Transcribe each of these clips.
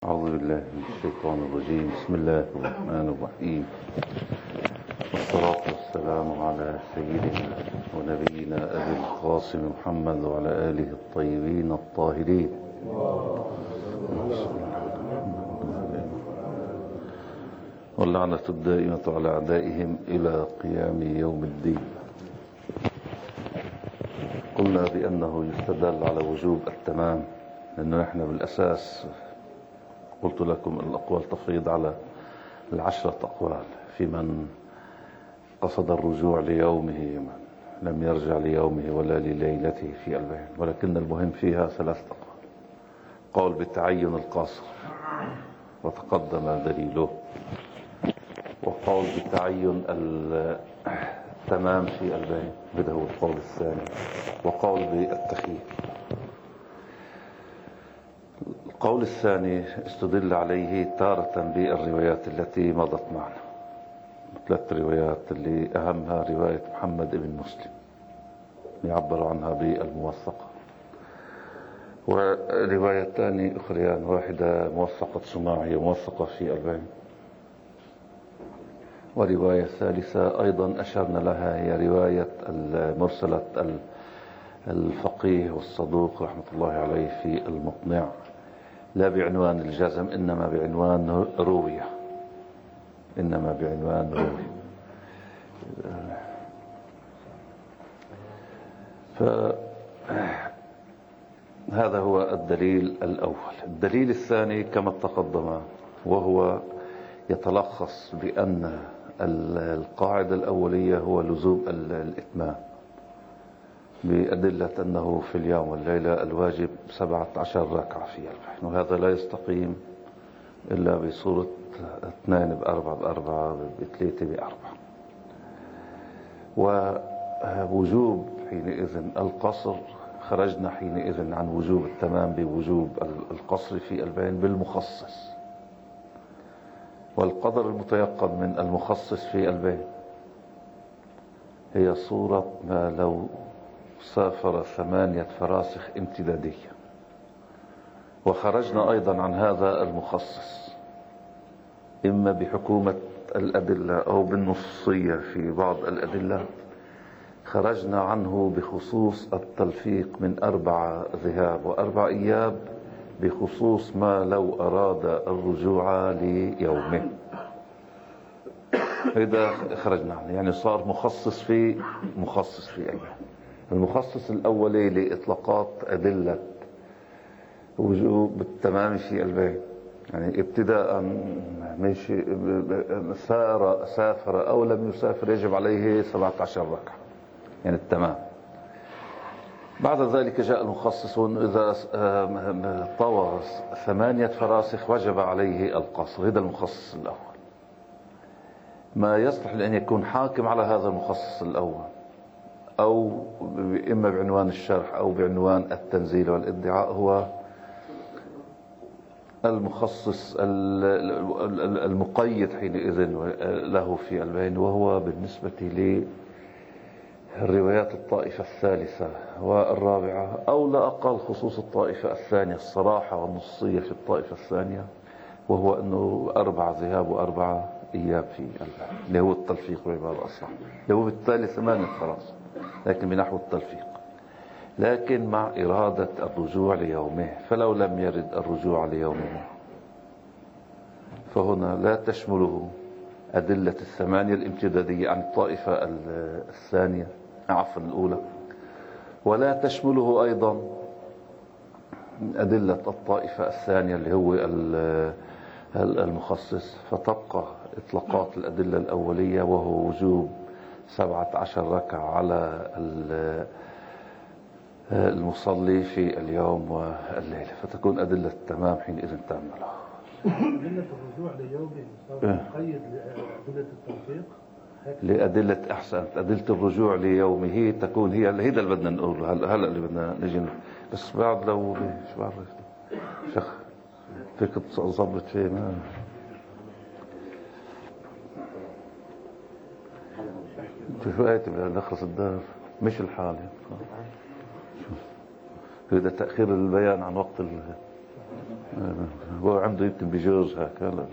أعوذ بالله من الشيطان الرجيم. بسم الله الرحمن الرحيم، والصلاة والسلام على سيدنا ونبينا أبي القاسم محمد وعلى آله الطيبين الطاهرين. واللعنة الدائمة على أعدائهم إلى قيام يوم الدين. قلنا بأنه يستدل على وجوب التمام، لأنه نحن بالأساس قلت لكم الأقوال تفيض على 10 أقوال في من قصد الرجوع ليومه، من لم يرجع ليومه ولا لليلته في البيان، ولكن المهم فيها 3 أقوال. قول بتعين القصر وتقدم دليله، وقول بتعين التمام في البيان هذا هو القول الثاني، وقول بالتخيير. القول الثاني استدل عليه تارة بالروايات التي مضت معنا، 3 روايات اللي أهمها رواية محمد بن مسلم يعبر عنها بالموثقة، وروايتان أخريان، واحدة موثقة سماعية موثقة في البين، ورواية ثالثة أيضا أشرنا لها هي رواية المرسلة الفقيه والصدوق رحمة الله عليه في المقنع، لا بعنوان الجزم إنما بعنوان روية، إنما بعنوان روية. فهذا هو الدليل الأول. الدليل الثاني كما تقدم، وهو يتلخص بأن القاعدة الأولية هو لزوم الإتمام، بأدلة أنه في اليوم والليلة الواجب 17 ركعة في البحر، وهذا لا يستقيم إلا بصورة 2 ب4 ب4 ب3 ب4. ووجوب حينئذ القصر، خرجنا حينئذ عن وجوب التمام بوجوب القصر في البين بالمخصص، والقدر المتيقن من المخصص في البين هي صورة ما لو سافر 8 فراسخ امتدادية. وخرجنا أيضا عن هذا المخصص إما بحكومة الأدلة أو بالنصية في بعض الأدلة. خرجنا عنه بخصوص التلفيق من 4 ذهاب و4 إياب، بخصوص ما لو أراد الرجوع ليومه. إذا خرجنا عنه يعني صار مخصص في أيام. المخصص الأولي لإطلاقات أدلة وجوب التمام في البين، يعني ابتداء من سافر أو لم يسافر يجب عليه 17 ركعة، يعني التمام. بعد ذلك جاء المخصص، إذا طوى 8 فراسخ وجب عليه القصر. هذا المخصص الأول. ما يصلح لأن يكون حاكم على هذا المخصص الأول، أو إما بعنوان الشرح أو بعنوان التنزيل والادعاء، هو المخصص المقيد حينئذ له في البين، وهو بالنسبة للروايات الطائفة الثالثة والرابعة، أو لا أقل خصوص الطائفة الثانية، الصراحة والنصية في الطائفة الثانية، وهو أنه 4 ذهاب و4 إياب في البين، اللي هو التلفيق بعبارة أصح، اللي هو بالتالي 8 فراسخ لكن بنحو التلفيق، لكن مع إرادة الرجوع ليومه. فلو لم يرد الرجوع ليومه فهنا لا تشمله أدلة 8 الامتدادية عن الطائفة الثانية عفوا الأولى، ولا تشمله أيضا أدلة الطائفة الثانية اللي هو المخصص، فتبقى إطلاقات الأدلة الأولية، وهو وجوب 17 ركعة على المصلي في اليوم والليلة، فتكون أدلة التمام حينئذ تامة له. أدلة الرجوع ليومه مقيد لأدلة التوفيق، لأدلة أحسنت، أدلة الرجوع ليومه تكون هي اللي بدنا نقول هلا اللي بدنا نجي، بس بعد لو مش بعرف شيخ فيك تظبط فيه ما في آية بلخص الدار مش الحالة. هذا تأخير البيان عن وقت هو عنده يمكن بجوز هيك هلا.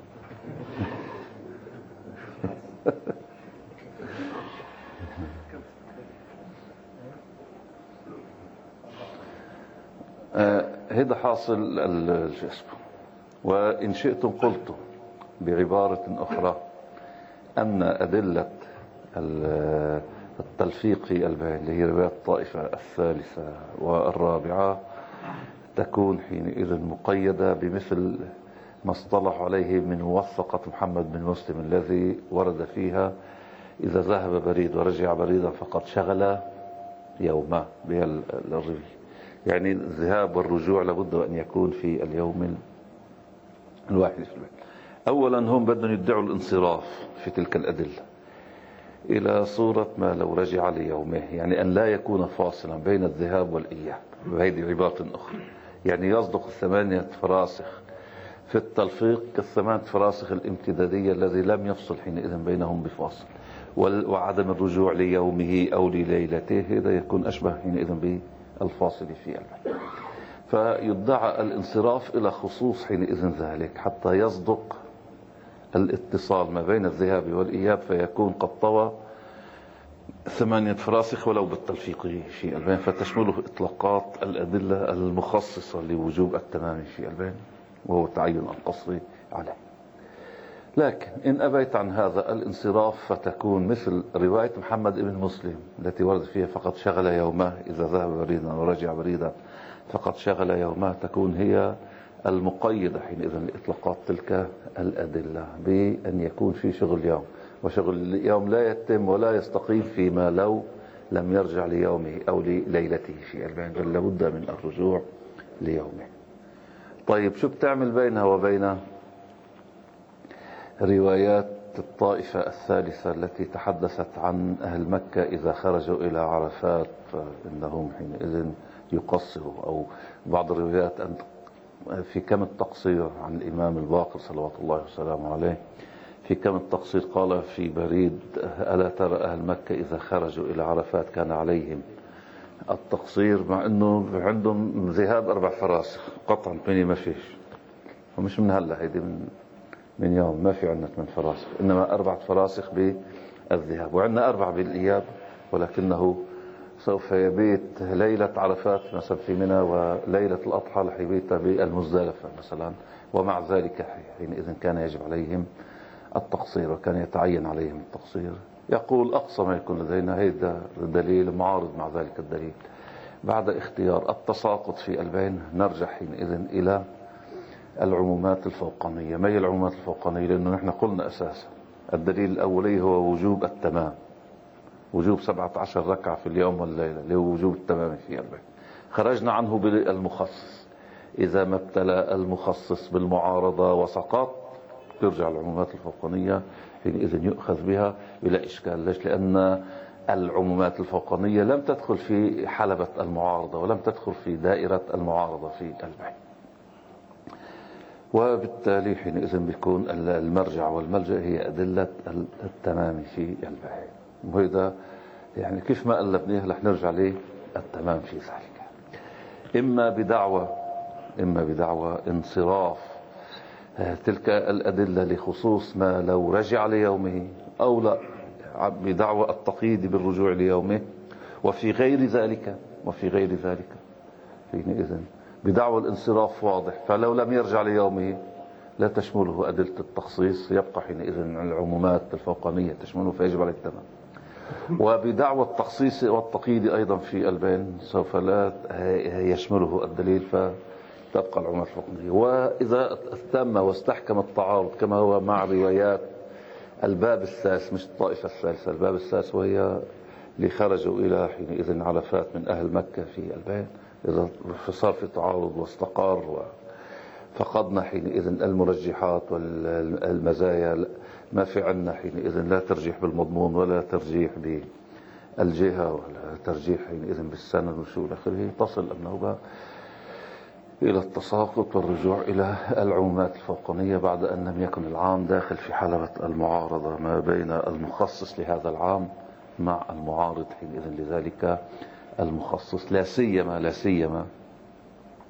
هذا حاصل شو اسمه. وإن شئتم قلتم بعبارة أخرى أن أدلة التلفيق في البين اللي هي رواية الطائفة الثالثة والرابعة تكون حينئذ مقيدة بمثل ما اصطلح عليه من موثقة محمد بن مسلم الذي ورد فيها إذا ذهب بريد ورجع بريدا فقد شغل يوما بالربي. يعني الذهاب والرجوع لابد أن يكون في اليوم الواحد في البيت. أولا هم بدهم يدعوا الانصراف في تلك الأدلة إلى صورة ما لو رجع ليومه، يعني أن لا يكون فاصلا بين الذهاب والإياب. وهذه عبارة أخرى، يعني يصدق 8 فراسخ في التلفيق ك8 فراسخ الامتدادية الذي لم يفصل حينئذ بينهم بفاصل. وعدم الرجوع ليومه أو لليلته هذا يكون أشبه حينئذ بالفاصل في البيت. فيدعى الانصراف إلى خصوص حينئذ ذلك حتى يصدق الاتصال ما بين الذهاب والإياب، فيكون قد طوى 8 فراسخ ولو بالتلفيق في البين، فتشمله إطلاقات الأدلة المخصصة لوجوب التمام في البين وهو تعين القصر عليه. لكن إن أبيت عن هذا الانصراف فتكون مثل رواية محمد بن مسلم التي ورد فيها فقد شغل يومه إذا ذهب بريدا ورجع بريدا فقد شغل يومه، تكون هي المقيدة حينئذ لإطلاقات تلك الأدلة بأن يكون في شغل يوم، وشغل اليوم لا يتم ولا يستقيم فيما لو لم يرجع ليومه أو لليلته في البين، بل لابد من الرجوع ليومه. طيب شو بتعمل بينها وبين روايات الطائفة الثالثة التي تحدثت عن أهل مكة إذا خرجوا إلى عرفات فإنهم حينئذ يقصروا، أو بعض الروايات في كم التقصير عن الإمام الباقر صلوات الله وسلامه عليه في كم التقصير قال في بريد: ألا ترى أهل مكة إذا خرجوا إلى عرفات كان عليهم التقصير، مع أنه عندهم ذهاب 4 فراسخ قطعا 8 ما فيش، ومش من هلا، هيدي من يوم ما في عندنا 8 فراسخ، إنما 4 فراسخ بالذهاب وعندنا 4 بالإياب، ولكنه سوف يبيت ليلة عرفات مثلا في منى وليلة الأضحى رح يبيت بالمزدلفة مثلا، ومع ذلك حينئذ كان يجب عليهم التقصير وكان يتعين عليهم التقصير. يقول أقصى ما يكون لدينا هذا الدليل معارض مع ذلك الدليل. بعد اختيار التساقط في البين نرجع حينئذ إلى العمومات الفوقانية. ما هي العمومات الفوقانية؟ لأنه نحن قلنا أساسا الدليل الأولي هو وجوب التمام، وجوب 17 ركعة في اليوم والليلة اللي هو وجوب التمام في البيت. خرجنا عنه بالمخصص، إذا ما ابتلى المخصص بالمعارضة وسقط ترجع العمومات الفوقانية حينئذ يؤخذ بها بلا إشكال. ليش؟ لأن العمومات الفوقانية لم تدخل في حلبة المعارضة ولم تدخل في دائرة المعارضة في البيت، وبالتالي حينئذ بيكون المرجع والملجأ هي أدلة التمام في البيت. وهذا يعني كيف ما قلبناه رح نرجع ليه التمام في ذلك، إما بدعوى انصراف تلك الأدلة لخصوص ما لو رجع ليومه، أو لا بدعوى التقييد بالرجوع ليومه، وفي غير ذلك حينئذ بدعوى الانصراف واضح، فلو لم يرجع ليومه لا تشمله أدلة التخصيص، يبقى حينئذ العمومات الفوقانية تشمله فيجب عليه التمام. وبدعوى التخصيص والتقييد أيضا في البين سوف لا يشمله الدليل فتبقى العمومات الفوقانية. وإذا تم واستحكم التعارض كما هو مع روايات الباب الثالث، مش الطائفة الثالثة، الباب الثالث وهي اللي خرجوا إلى حينئذ عرفات من أهل مكة في البين، إذا صار في تعارض واستقر فقدنا حينئذ المرجحات والمزايا، ما في عنا حينئذ لا ترجيح بالمضمون ولا ترجيح بالجهة ولا ترجيح حينئذ بالسند وشو الآخره، تصل النوبة إلى التساقط والرجوع إلى العمومات الفوقانية بعد أن لم يكن العام داخل في حلبة المعارضة ما بين المخصص لهذا العام مع المعارض حينئذ لذلك المخصص. لا سيما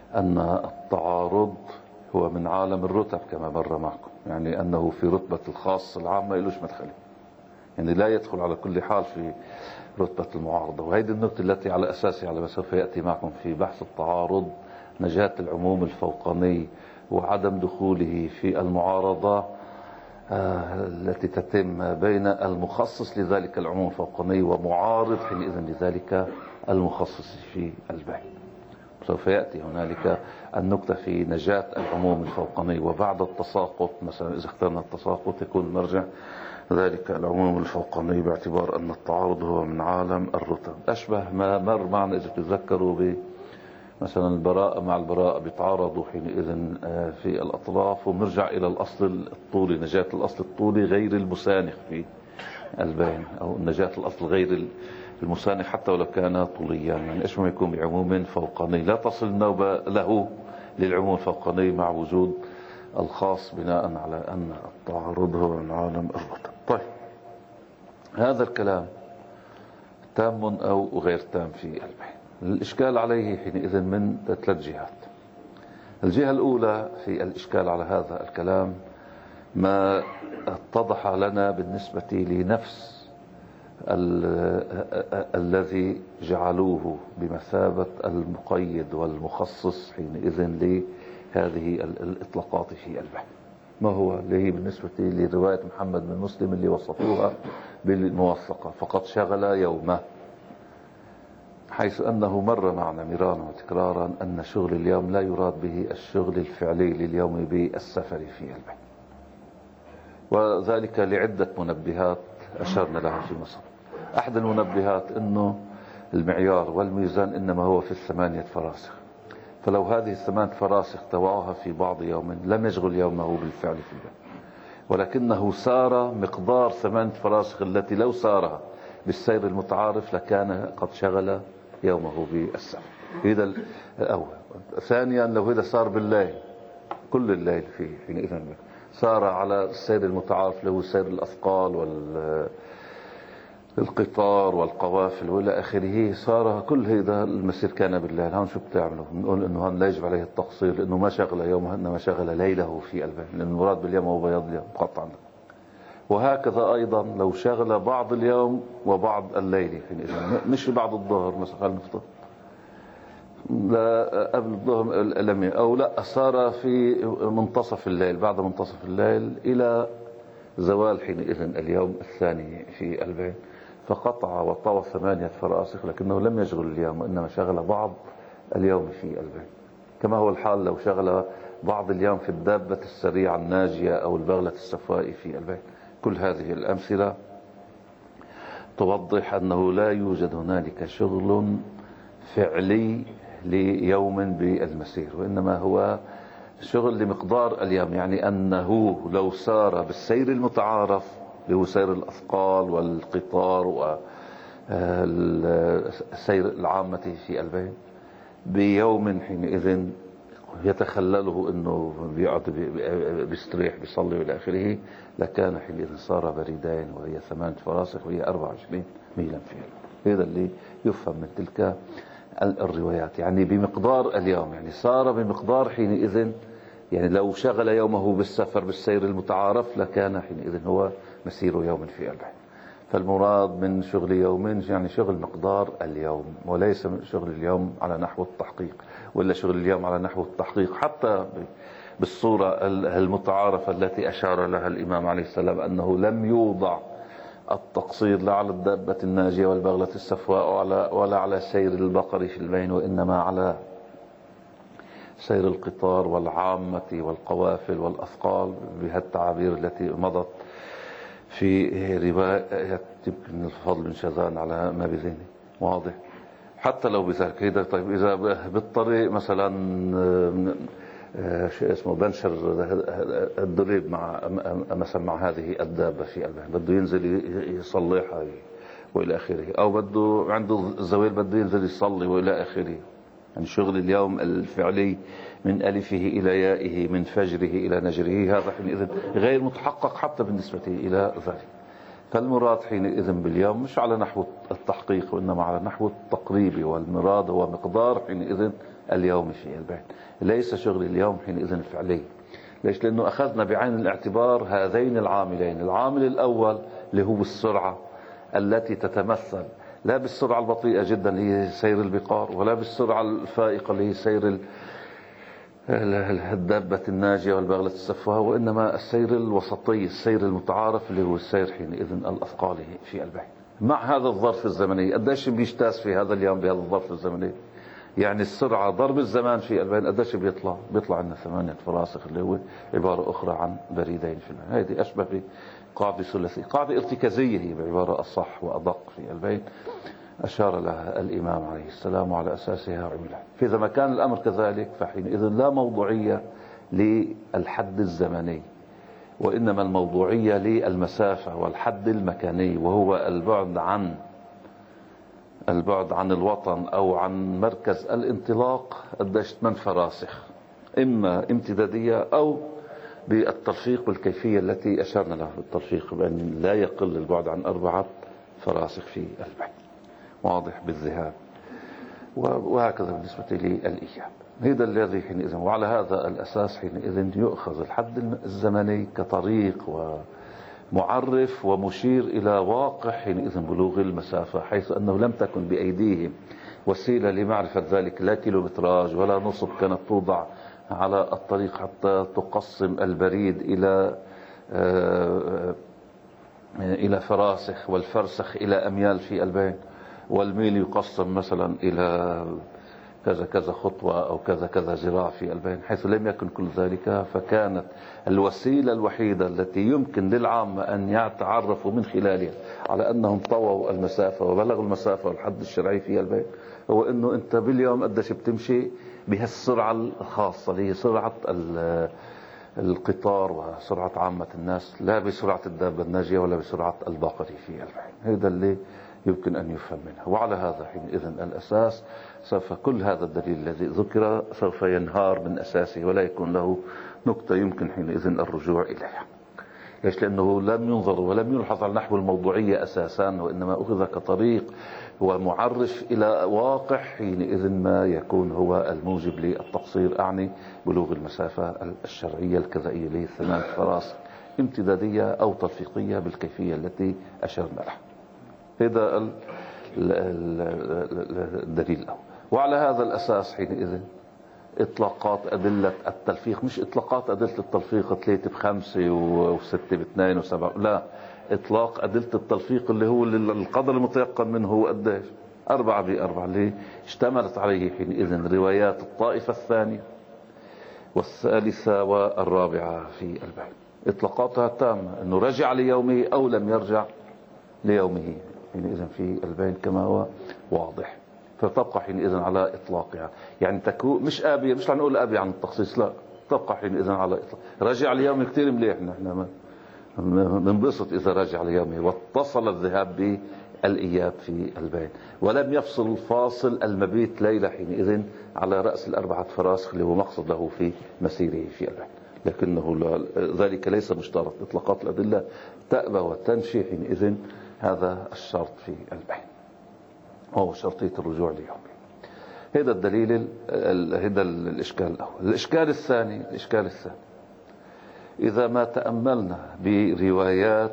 أن التعارض هو من عالم الرتب كما مر معكم، يعني أنه في رتبة الخاص العام ما إلوش مدخله، يعني لا يدخل على كل حال في رتبة المعارضة. وهذه النقطة التي على أساسها على ما سوف يأتي معكم في بحث التعارض نجاة العموم الفوقاني وعدم دخوله في المعارضة التي تتم بين المخصص لذلك العموم الفوقاني ومعارض حينئذ لذلك المخصص في البيع. سوف يأتي هنالك النقطة في نجاة العموم الفوقاني، وبعد التساقط مثلا إذا اخترنا التساقط يكون المرجع ذلك العموم الفوقاني، باعتبار أن التعارض هو من عالم الرتب. أشبه ما مر معنا إذا تتذكروا مثلا البراءة مع البراءة بيتعارضوا حينئذ في الأطراف، ونرجع إلى الأصل الطولي، نجاة الأصل الطولي غير المسانخ في البين، أو نجاة الأصل غير المسانخ حتى ولو كان طوليا، يعني إيش ما يكون بعموم فوقاني لا تصل النوبة له للعموم الفوقاني مع وجود الخاص، بناء على أن التعارض هو من عالم الرتب. طيب، هذا الكلام تام أو غير تام في البين. الإشكال عليه حينئذ من 3 جهات. الجهة الأولى في الإشكال على هذا الكلام ما اتضح لنا بالنسبة لنفس الذي جعلوه بمثابة المقيد والمخصص حينئذ لهذه الإطلاقات في البحث. ما هو اللي هي بالنسبة لرواية محمد بن مسلم اللي وصفوها بالموثقة فقد شغل يومه، حيث أنه مر معنا مرارا وتكرارا أن شغل اليوم لا يراد به الشغل الفعلي لليوم بالسفر في البحث، وذلك لعدة منبهات أشرنا لها في مصر. أحد المنبهات أنه المعيار والميزان إنما هو في 8 فراسخ، فلو هذه 8 فراسخ توعها في بعض يوم لم يشغل يومه بالفعل في البحث، ولكنه سار مقدار 8 فراسخ التي لو سارها بالسير المتعارف لكان قد شغل يومه بالسفر. هذا الأول. ثانيا، لو هذا صار بالليل كل الليل في حينئذ صار على السير المتعارف له سير الأثقال والقطار والقوافل والى آخره، صار كل هذا المسير كان بالليل. هون شو بتعملوا؟ بنقول إنه هون لا يجب عليه التقصير لأنه ما شغل يومه إنما شغل ليله في البيت، لأن المراد باليوم هو بياض اليوم قطعا. وهكذا أيضا لو شغل بعض اليوم وبعض الليل حينئذ، مش بعض الظهر مثلا خلينا نفترض لا قبل الظهر أو لا صار في منتصف الليل، بعد منتصف الليل إلى زوال حينئذ اليوم الثاني في البيت، فقطع وطوى 8 فراسخ لكنه لم يشغل اليوم وإنما شغل بعض اليوم في البيت. كما هو الحال لو شغل بعض اليوم في الدابة السريعة الناجية أو البغلة السفواء في البيت. كل هذه الأمثلة توضح أنه لا يوجد هنالك شغل فعلي ليوم بالمسير، وإنما هو شغل لمقدار اليوم، يعني أنه لو سار بالسير المتعارف اللي هو سير الأثقال والقطار والسير العامة في البيت بيوم حينئذ يتخلله انه بيقعد بيستريح بيصلي والى اخره، لكان حينئذ صار بريدين وهي 8 فراسخ وهي 24 ميلا فيها. هذا اللي يفهم من تلك الروايات، يعني بمقدار اليوم، يعني صار بمقدار حينئذ، يعني لو شغل يومه بالسفر بالسير المتعارف لكان حينئذ هو مسير يوم في البحر. فالمراد من شغل يوم يعني شغل مقدار اليوم، وليس شغل اليوم على نحو التحقيق، ولا شغل اليوم على نحو التحقيق حتى بالصورة المتعارفة التي أشار لها الإمام عليه السلام أنه لم يوضع التقصير لا على الدابة الناجية والبغلة السفواء ولا على سير البقر في البين، وإنما على سير القطار والعامة والقوافل والأثقال بهالتعابير التي مضت في رواية ابن الفضل بن شاذان على ما بذهني. واضح؟ حتى لو بذلك هذا. طيب إذا بالطريق مثلا شيء اسمه بنشر الدريب مع هذه الدابة في البحر، بده ينزل يصلحها وإلى آخره، أو بده عنده الزويل بده ينزل يصلي وإلى آخره. يعني شغل اليوم الفعلي من ألفه إلى يائه من فجره إلى نجره هذا حينئذ غير متحقق حتى بالنسبة إلى ذلك. فالمراد حينئذ باليوم مش على نحو التحقيق وإنما على نحو التقريب، والمراد هو مقدار حينئذ اليومي في البيت، ليس شغل اليوم حينئذ الفعلي. ليش؟ لأنه أخذنا بعين الاعتبار هذين العاملين. العامل الأول اللي هو السرعة التي تتمثل لا بالسرعة البطيئة جدا اللي هي سير البقار، ولا بالسرعة الفائقة اللي هي سير الدابة الناجية والبغلة السفوها، وإنما السير الوسطي، السير المتعارف اللي هو السير حينئذ الأثقال في البيت. مع هذا الظرف الزمني قديش بيجتاز في هذا اليوم بهذا الظرف الزمني؟ يعني السرعة ضرب الزمان في البين قديش بيطلع لنا 8 فراسخ اللي هو عبارة أخرى عن بريدين في البين. هذه أشبه بقاعدة ثلاثية، قاعدة ارتكازية هي بعبارة أصح وأدق في البين أشار لها الإمام عليه السلام وعلى أساسها عملها. فإذا ما كان الأمر كذلك فحينئذ لا موضوعية للحد الزمني، وإنما الموضوعية للمسافة والحد المكاني، وهو البعد عن الوطن أو عن مركز الانطلاق قديش 8 فراسخ، إما امتدادية أو بالترفيق بالكيفية التي أشرنا لها بالترفيق، بأن لا يقل البعد عن 4 فراسخ في البعد، واضح بالذهاب، وهكذا بالنسبة للإياب. هذا الذي حينئذ، وعلى هذا الأساس حينئذ يؤخذ الحد الزمني كطريق ومعرف ومشير إلى واقع حينئذ بلوغ المسافة، حيث أنه لم تكن بأيديهم وسيلة لمعرفة ذلك، لا كيلومتراج ولا نصب كانت توضع على الطريق حتى تقسم البريد إلى فراسخ، والفرسخ إلى أميال في البين، والميل يقسم مثلا إلى كذا كذا خطوة أو كذا كذا ذراع في البين، حيث لم يكن كل ذلك. فكانت الوسيلة الوحيدة التي يمكن للعامة أن يتعرفوا من خلالها على أنهم طووا المسافة وبلغوا المسافة والحد الشرعي في البين، هو أنه أنت باليوم قديش بتمشي بهالسرعة الخاصة اللي هي سرعة القطار وسرعة عامة الناس، لا بسرعة الدابة الناجية ولا بسرعة البقري في البين. هذا اللي يمكن أن يفهم منها. وعلى هذا حينئذ الأساس سوف كل هذا الدليل الذي ذكر سوف ينهار من أساسه، ولا يكون له نقطة يمكن حينئذ الرجوع إليها. ليش؟ لأنه لم ينظر ولم يلحظ على نحو الموضوعية أساسا، وإنما أخذ كطريق ومعرف إلى واقع حينئذ ما يكون هو الموجب للتقصير، أعني بلوغ المسافة الشرعية الكذائية اللي هي 8 فراسخ امتدادية أو تلفيقية بالكيفية التي أشرنا لها. هذا الدليل الأول. وعلى هذا الأساس حينئذ إطلاقات أدلة التلفيق، مش إطلاقات أدلة التلفيق 3 ب5 و6 ب2 و7، لا، إطلاق أدلة التلفيق اللي هو القدر المتيقن منه هو قديش 4 ب4، اللي اشتملت عليه حينئذ روايات الطائفة الثانية والثالثة والرابعة في البين. إطلاقاتها تامة، أنه رجع ليومه أو لم يرجع ليومه حينئذ في البين كما هو واضح. فتبقى حينئذ على إطلاقها، يعني تكون مش آبية، مش نقول آبية عن التخصيص، لا، تبقى حينئذ على إطلاق. رجع ليومه كتير مليح، نحن ننبسط إذا رجع ليومه واتصل الذهاب بالإياب في البين، ولم يفصل الفاصل المبيت ليلة حينئذ على رأس 4 فراسخ اللي هو مقصد له في مسيره في البين. لكنه ذلك ليس مشترط. إطلاقات الأدلة تأبى وتنفي حينئذ هذا الشرط في البين، وهو شرطية الرجوع ليومه. هذا الدليل، هذا الإشكال الأول. الإشكال الثاني إذا ما تأملنا بروايات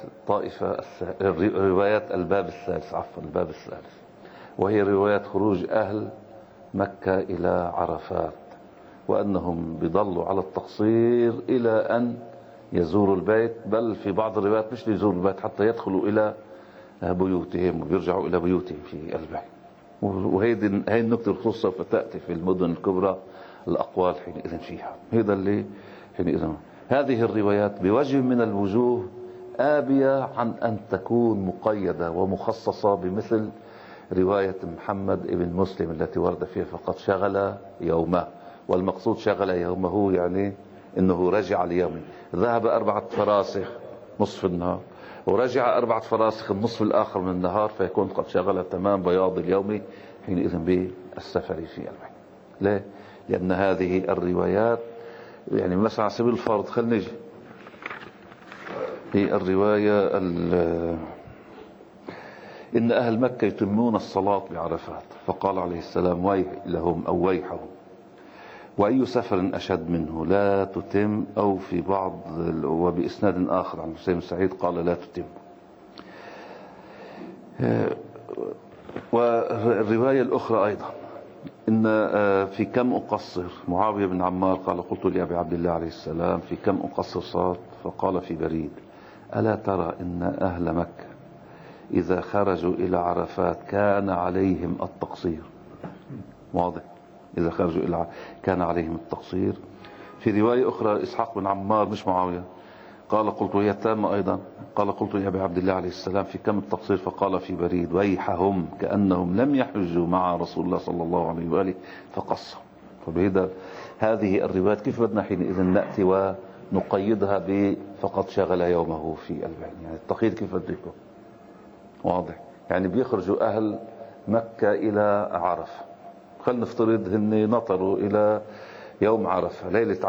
روايات الباب الثالث، وهي روايات خروج أهل مكة إلى عرفات، وأنهم بيضلوا على التقصير إلى أن يزوروا البيت، بل في بعض الروايات مش ليزوروا البيت حتى يدخلوا إلى بيوتهم وبيرجعوا إلى بيوتهم في البيت. وهي النقطة الخصوص سوف تأتي في المدن الكبرى الأقوال حينئذ فيها. هذا اللي حينئذ هذه الروايات بوجه من الوجوه آبية عن أن تكون مقيدة ومخصصة بمثل رواية محمد ابن مسلم التي ورد فيها فقط شغل يومه، والمقصود شغل يومه يعني أنه رجع ليومه، ذهب 4 فراسخ نصف النهار ورجع 4 فراسخ النصف الآخر من النهار، فيكون قد شغل تمام بياض اليوم حينئذ بالسفر في البيت. ليه؟ لأن هذه الروايات، يعني مثلا على سبيل الفرض خلينا نجي في الرواية إن أهل مكة يتمون الصلاة بعرفات. فقال عليه السلام ويح لهم أو ويحهم، وأي سفر أشد منه لا تتم، أو في بعض وبإسناد آخر عن حسين سعيد قال لا تتم. والرواية الأخرى أيضا إن في كم أقصر، معاوية بن عمار قال قلت لأبي عبد الله عليه السلام في كم أقصر صلاة؟ فقال في بريد. ألا ترى إن أهل مكة إذا خرجوا إلى عرفات كان عليهم التقصير؟ واضح، إذا خرجوا إلى كان عليهم التقصير. في رواية أخرى إسحاق بن عمار مش معاوية قال قلت هي تامة أيضا، قال قلت لأبي عبد الله عليه السلام في كم التقصير؟ فقال في بريد ويحهم كأنهم لم يحجوا مع رسول الله صلى الله عليه وآله فقصوا. فبهذا هذه الروايات كيف بدنا حينئذ نأتي ونقيدها فقد شغل يومه في البعين؟ يعني التقييد كيف بده يكون واضح؟ يعني بيخرجوا أهل مكة إلى عرفة، خلينا نفترض هن نطروا إلى يوم عرفة،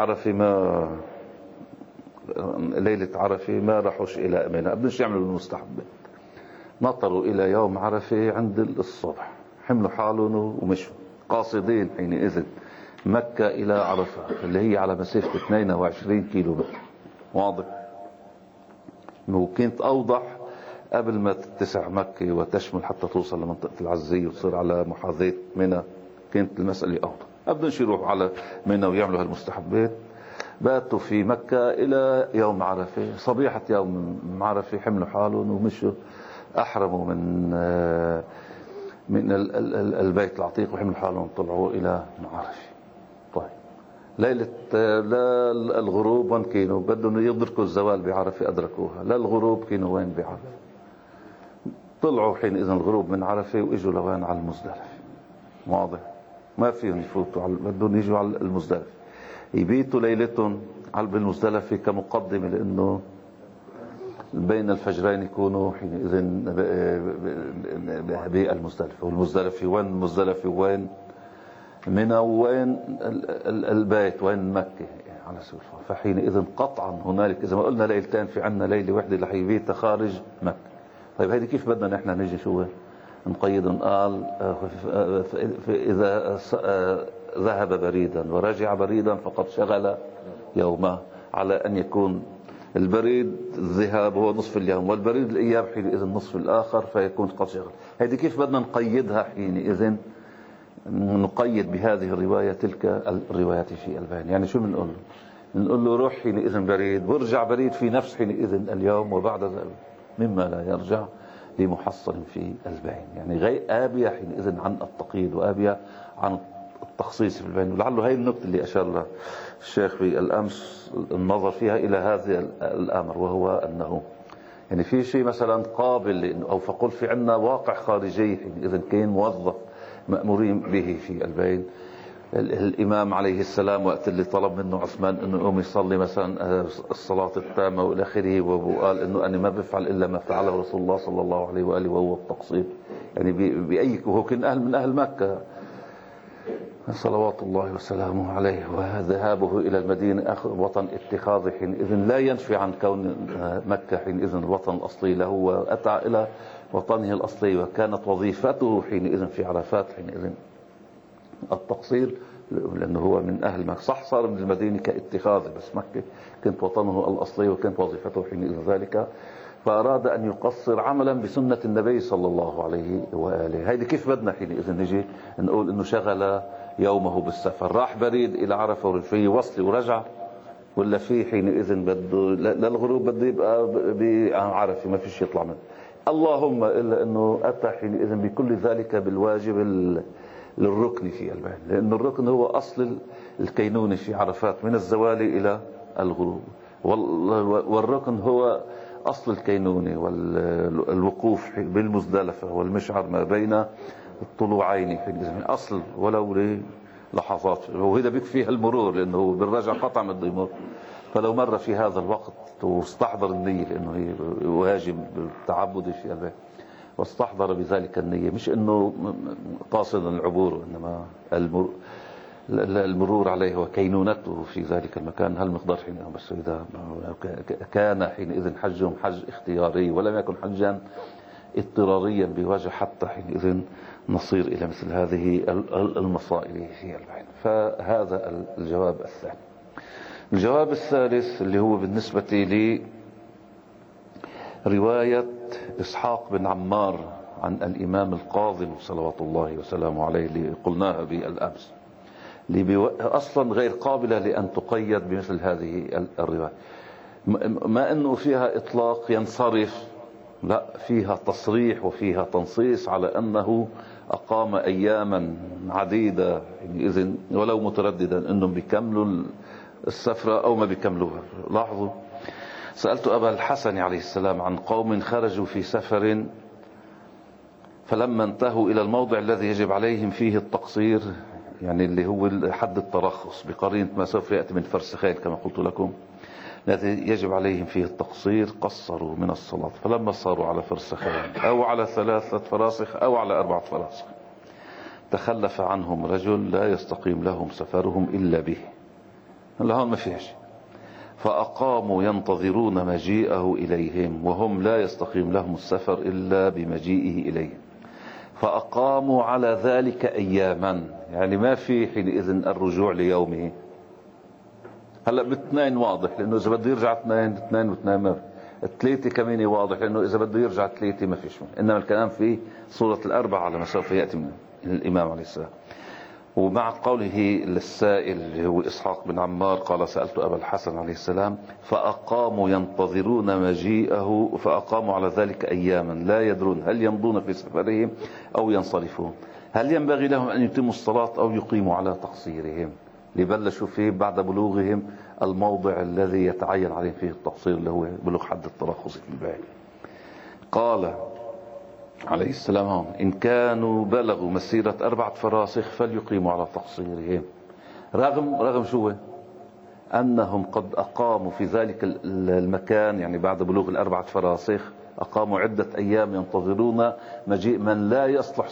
ليلة عرفة ما راحوش إلى منى، بدناش يعملوا المستحبات، نطروا إلى يوم عرفة عند الصبح، حملوا حالهم ومشوا قاصدين حينئذ مكة إلى عرفة اللي هي على مسافة 22 كيلو متر. واضح؟ وكانت أوضح قبل ما تتسع مكة وتشمل حتى توصل لمنطقة العزية وتصير على محاذاة منى، كانت المسألة أوضح. بدناش يروحوا على منى ويعملوا هالمستحبات، باتوا في مكة إلى يوم عرفة. صبيحة يوم عرفة حملوا حالهم ومشوا، أحرموا من البيت العتيق وحملوا حالهم طلعوا إلى عرفة. طيب ليلة لا الغروب وين كانوا؟ بدهم يدركوا الزوال بعرفة، أدركوها. لا الغروب كانوا وين بعرفة؟ طلعوا حينئذ الغروب من عرفة وإجوا لوين؟ على المزدلفة. واضح؟ ما فيهم يفوتوا بدهم يجوا على المزدلفة، يبيتوا ليلتهم على المزدلفة كمقدمة، لأنه بين الفجرين يكونوا حينئذ بالمزدلفة. والمزدلفة وين؟ المزدلفة وين؟ منى، وين البيت، وين مكة على سبيل الفرض. فحينئذ قطعا هنالك إذا ما قلنا ليلتين في عنا ليلة واحدة اللي حيبيتها خارج مكة. طيب هذه كيف بدنا نحن نجي شو نقيد؟ قال إذا ذهب بريدا ورجع بريدا فقد شغل يومه، على أن يكون البريد الذهاب هو نصف اليوم والبريد الإياب حينئذ نصف الآخر، فيكون قد شغل. هذه كيف بدنا نقيدها حينئذ؟ نقيد بهذه الرواية تلك الروايات في البيان. يعني شو بنقول له؟ بنقول له روح حينئذ بريد وارجع بريد في نفس حينئذ اليوم، وبعد ذلك مما لا يرجع لمحصل في البيان. يعني غير آبية حينئذ عن التقييد وآبية عن التخصيص في البيان. ولعله هي النقطة اللي أشار لها الشيخ في الأمس النظر فيها إلى هذا الأمر، وهو أنه يعني في شيء مثلا قابل، أو فقل في عنا واقع خارجي حينئذ كان موظف مأمورين به في البين. الإمام عليه السلام وقت اللي طلب منه عثمان أنه يقوم يصلي مثلا الصلاة التامة وإلى آخره، وقال أنه أنا ما بفعل إلا ما فعله رسول الله صلى الله عليه وآله وهو التقصير. يعني بأي، وهو كان من أهل مكة صلوات الله وسلامه عليه، وذهابه إلى المدينة وطن اتخاذه حينئذ لا ينفي عن كون مكة حينئذ الوطن الأصلي له، وأتى إلى وطنه الأصلي، وكانت وظيفته حينئذ في عرفات حينئذ التقصير، لأنه هو من أهل مكة. صح صار من المدينة كاتخاذه، بس مكة كانت وطنه الأصلي وكانت وظيفته حينئذ ذلك، فأراد أن يقصر عملا بسنة النبي صلى الله عليه وآله. هيدي كيف بدنا حينئذ نجي نقول إنه شغل يومه بالسفر؟ راح بريد إلى عرفة وفي وصل ورجع، ولا في حينئذ بده للغروب بده يبقى بعرفة ما فيش يطلع منه؟ اللهم إلا أنه أتى حينئذ بكل ذلك بالواجب للركن في البيان، لأن الركن هو أصل الكينونة في عرفات من الزوال إلى الغروب، والركن هو أصل الكينونة والوقوف بالمزدلفة والمشعر ما بين الطلوعين حينئذ أصل ولو لحظات، وهذا بيكفيها المرور لأنه بالرجع قطع من الضمور. فلو مر في هذا الوقت واستحضر النية، لأنه هي واجب التعبد في البيت، واستحضر بذلك النية، مش أنه قاصدا العبور، إنما المرور عليه وكينونته في ذلك المكان هالمقدار حينئذ. بس إذا كان حينئذ حجهم حج اختياري ولم يكن حجا اضطراريا بوجه حتى حينئذ نصير إلى مثل هذه المصائب في البعين. فهذا الجواب الثاني. الجواب الثالث اللي هو بالنسبة لرواية إسحاق بن عمار عن الإمام القاظم صلوات الله وسلامه عليه اللي قلناها بالأمس، اللي أصلا غير قابلة لأن تقيد بمثل هذه الرواية، ما أنه فيها إطلاق ينصرف، لا، فيها تصريح وفيها تنصيص على أنه أقام أياما عديدة، إذن ولو مترددا أنهم بيكملوا السفرة أو ما بيكملوها. لاحظوا، سألت أبا الحسن عليه السلام عن قوم خرجوا في سفر فلما انتهوا إلى الموضع الذي يجب عليهم فيه التقصير، يعني اللي هو حد الترخص بقرينة ما سوف يأتي من فرسخين كما قلت لكم، الذي يجب عليهم فيه التقصير، قصروا من الصلاة. فلما صاروا على فرسخين أو على 3 فراسخ أو على 4 فراسخ تخلف عنهم رجل لا يستقيم لهم سفرهم إلا به. هلا هون ما فيها شيء. فأقاموا ينتظرون مجيئه إليهم وهم لا يستقيم لهم السفر إلا بمجيئه إليهم، فأقاموا على ذلك أياما، يعني ما في حينئذ الرجوع ليومه. هلا باثنين واضح، لأنه إذا بده يرجع 2 و2 ما في، 3 كمان واضح، لأنه إذا بده يرجع 3 ما فيش. إنما الكلام في سورة الأربعة على ما سوف يأتي من الإمام عليه السلام. ومع قوله للسائل اللي هو إسحاق بن عمار قال سألت أبا الحسن عليه السلام فأقاموا ينتظرون مجيئه فأقاموا على ذلك أياما لا يدرون هل يمضون في سفرهم أو ينصرفون، هل ينبغي لهم أن يتموا الصلاة أو يقيموا على تقصيرهم، ليبلشوا فيه بعد بلوغهم الموضع الذي يتعين عليهم فيه التقصير اللي هو بلوغ حد الترخص في البال. قال عليه السلام إن كانوا بلغوا مسيرة 4 فراسخ فليقيموا على تقصيرهم، رغم شو أنهم قد أقاموا في ذلك المكان، يعني بعد بلوغ 4 فراسخ أقاموا عدة أيام ينتظرون مجيء من لا يصلح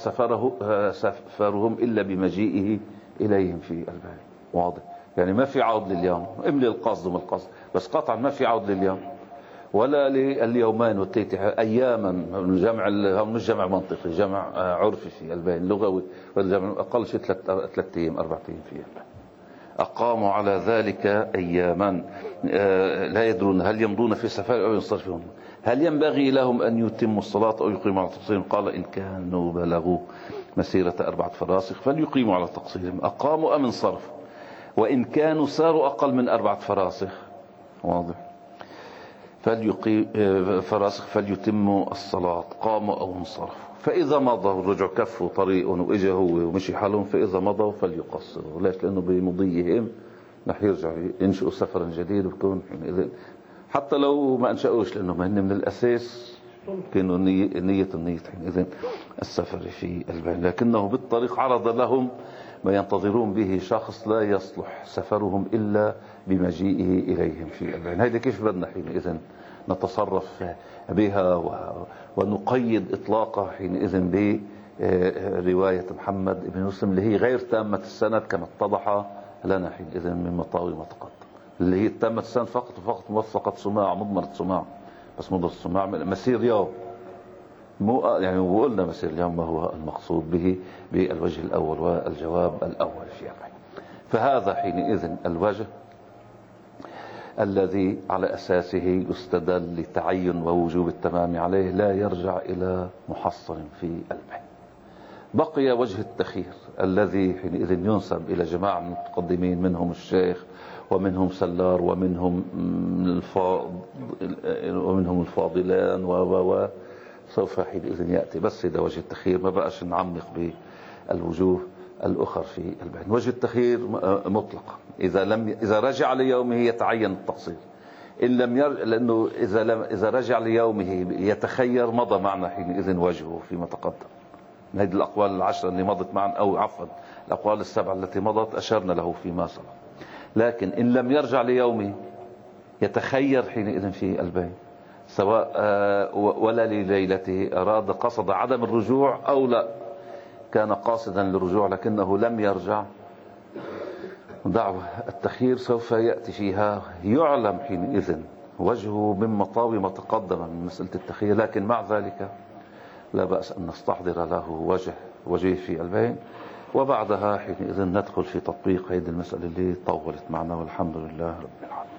سفرهم إلا بمجيئه إليهم في البال. واضح، يعني ما في عود لليوم، املي القصد وما القصد، بس قطعا ما في عود لليوم ولا لليومين والتيتي أياما. الجمع مش جمع منطقي، جمع عرفي في البين لغوي، والجمع أقل شيء 3 أيام 4 أيام في البين. أقاموا على ذلك أياما لا يدرون هل يمضون في سفر أو ينصرفون، هل ينبغي لهم أن يتموا الصلاة أو يقيموا على تقصيرهم. قال إن كانوا بلغوا مسيرة 4 فراسخ فليقيموا على تقصيرهم، أقاموا أم انصرفوا، وإن كانوا ساروا أقل من 4 فراسخ، واضح، فراسخ فليتموا الصلاة قاموا أو انصرفوا. فإذا مضوا الرجع كفوا طريق وإجا هو ومشي حالهم، فإذا مضوا فليقصروا. ليش؟ لأنه بمضيهم رح يرجعوا ينشئوا سفرا جديد، ويكون حينئذ حتى لو ما أنشأوش، لأنه ما هن من الأساس كانوا نية حينئذ السفر في البين، لكنه بالطريق عرض لهم ما ينتظرون به شخص لا يصلح سفرهم إلا بمجيئه إليهم في البين. هذا كيف بدنا حينئذ نتصرف بها ونقيد إطلاقها حينئذ برواية محمد بن مسلم اللي هي غير تامة السند كما اتضح لنا حينئذ من مطاوي ما تقدم، اللي هي تامة السند فقط وفقط موثقة سماع، مضمرة سماع، بس مضمرة سماع مسير يوم، مو يعني وقلنا مسير اليوم ما هو المقصود به بالوجه الأول والجواب الأول في الرأي. فهذا حينئذ الوجه الذي على أساسه يستدل لتعين ووجوب التمام عليه، لا يرجع إلى محصل في البين. بقي وجه التخيير الذي حينئذ ينسب إلى جماعة من المتقدمين، منهم الشيخ ومنهم سلار ومنهم الفاضلان سوف حينئذ يأتي، بس إذا وجه التخيير ما بقاش نعمق بالوجوه الأخر في البين. وجه التخيير مطلق، إذا رجع ليومه يتعين التقصير، إن لم لأنه إذا رجع ليومه يتخير مضى معنا حينئذ وجهه فيما تقدم. هذه الأقوال 10 اللي مضت معنا، أو عفوا الأقوال 7 التي مضت أشرنا له فيما سبق. لكن إن لم يرجع ليومه يتخير حينئذ في البين، سواء ولا لليلته أراد قصد عدم الرجوع أو لا كان قاصدا للرجوع لكنه لم يرجع. دعوة التخيير سوف يأتي فيها، يعلم حينئذ وجهه من مطاوي ما تقدم من مسألة التخيير، لكن مع ذلك لا بأس أن نستحضر له وجه في البين، وبعدها حينئذ ندخل في تطبيق هذه المسألة اللي طولت معنا، والحمد لله رب العالمين.